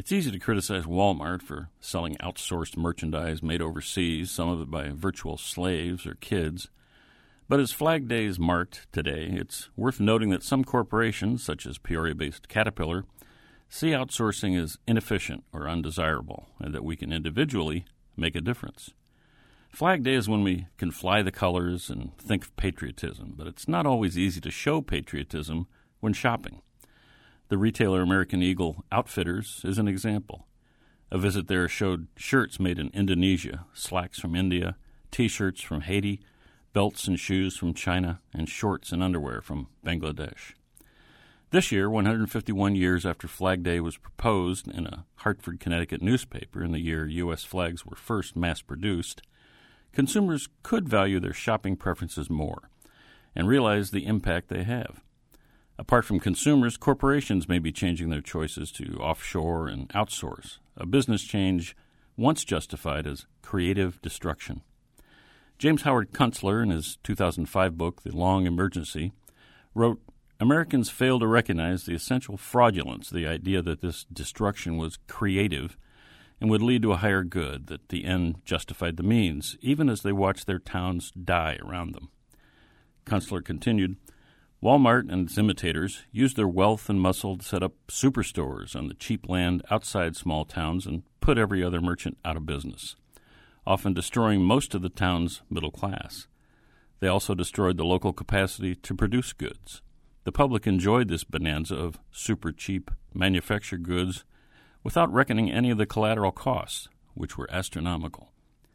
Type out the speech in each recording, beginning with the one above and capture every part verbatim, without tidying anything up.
It's easy to criticize Walmart for selling outsourced merchandise made overseas, some of it by virtual slaves or kids. But as Flag Day is marked today, it's worth noting that some corporations, such as Peoria-based Caterpillar, see outsourcing as inefficient or undesirable, and that we can individually make a difference. Flag Day is when we can fly the colors and think of patriotism, but it's not always easy to show patriotism when shopping. The retailer American Eagle Outfitters is an example. A visit there showed shirts made in Indonesia, slacks from India, T-shirts from Haiti, belts and shoes from China, and shorts and underwear from Bangladesh. This year, one hundred fifty-one years after Flag Day was proposed in a Hartford, Connecticut newspaper in the year U S flags were first mass-produced, consumers could value their shopping preferences more and realize the impact they have. Apart from consumers, corporations may be changing their choices to offshore and outsource, a business change once justified as creative destruction. James Howard Kunstler, in his two thousand five book, The Long Emergency, wrote, "Americans fail to recognize the essential fraudulence of the idea that this destruction was creative and would lead to a higher good, that the end justified the means, even as they watched their towns die around them." Kunstler continued, "Walmart and its imitators used their wealth and muscle to set up superstores on the cheap land outside small towns and put every other merchant out of business, often destroying most of the town's middle class. They also destroyed the local capacity to produce goods. The public enjoyed this bonanza of super cheap manufactured goods without reckoning any of the collateral costs, which were astronomical.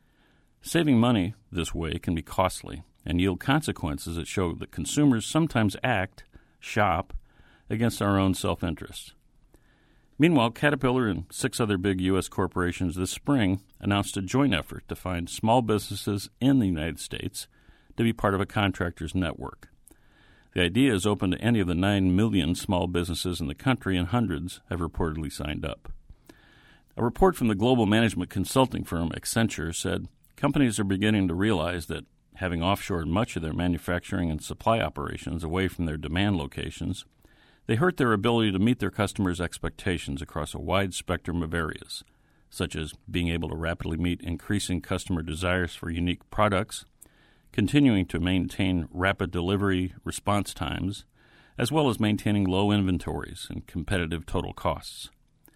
Saving money this way can be costly and yield consequences that show that consumers sometimes act, shop, against our own self-interest." Meanwhile, Caterpillar and six other big U S corporations this spring announced a joint effort to find small businesses in the United States to be part of a contractors network. The idea is open to any of the nine million small businesses in the country, and hundreds have reportedly signed up. A report from the global management consulting firm Accenture said companies are beginning to realize that having offshored much of their manufacturing and supply operations away from their demand locations, they hurt their ability to meet their customers' expectations across a wide spectrum of areas, such as being able to rapidly meet increasing customer desires for unique products, continuing to maintain rapid delivery response times, as well as maintaining low inventories and competitive total costs.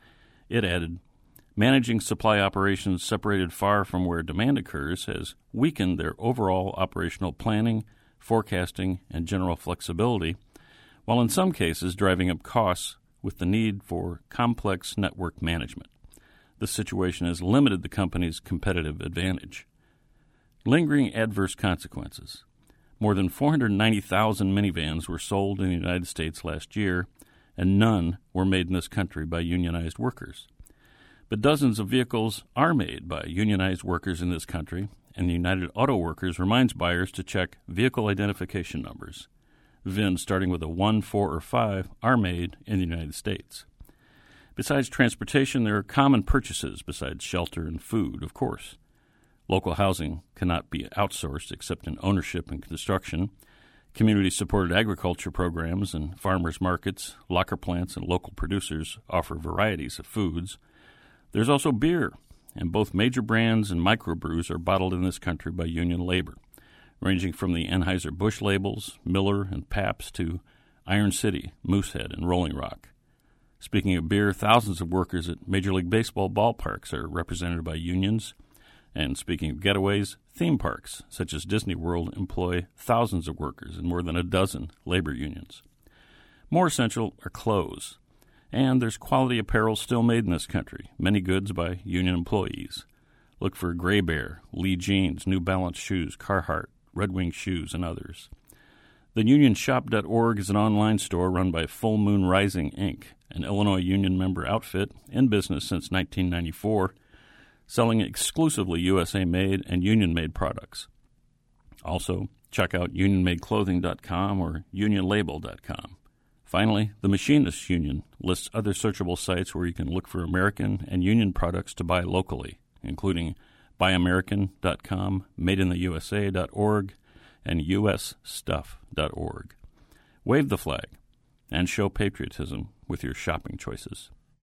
It added, "Managing supply operations separated far from where demand occurs has weakened their overall operational planning, forecasting, and general flexibility, while in some cases driving up costs with the need for complex network management. This situation has limited the company's competitive advantage." Lingering adverse consequences. More than four hundred ninety thousand minivans were sold in the United States last year, and none were made in this country by unionized workers. But dozens of vehicles are made by unionized workers in this country, and the United Auto Workers reminds buyers to check vehicle identification numbers. V I Ns starting with a one, four, or five are made in the United States. Besides transportation, there are common purchases besides shelter and food, of course. Local housing cannot be outsourced except in ownership and construction. Community-supported agriculture programs and farmers markets, locker plants, and local producers offer varieties of foods. There's also beer, and both major brands and microbrews are bottled in this country by union labor, ranging from the Anheuser-Busch labels, Miller and Pabst, to Iron City, Moosehead, and Rolling Rock. Speaking of beer, thousands of workers at Major League Baseball ballparks are represented by unions. And speaking of getaways, theme parks, such as Disney World, employ thousands of workers in more than a dozen labor unions. More essential are clothes. And there's quality apparel still made in this country, many goods by union employees. Look for Gray Bear, Lee Jeans, New Balance shoes, Carhartt, Red Wing shoes, and others. The union shop dot org is an online store run by Full Moon Rising, Incorporated, an Illinois union member outfit in business since nineteen ninety-four, selling exclusively U S A-made and union-made products. Also, check out union made clothing dot com or union label dot com. Finally, the Machinists Union lists other searchable sites where you can look for American and union products to buy locally, including buy american dot com, made in the U S A dot org, and U S stuff dot org. Wave the flag and show patriotism with your shopping choices.